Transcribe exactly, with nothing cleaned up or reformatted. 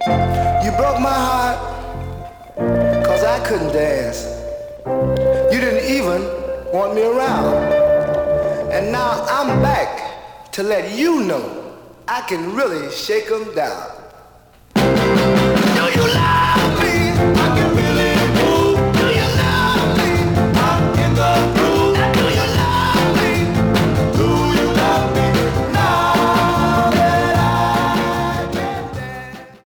You broke my heart cause I couldn't dance. You didn't even want me around. And now I'm back to let you know I can really shake 'em down.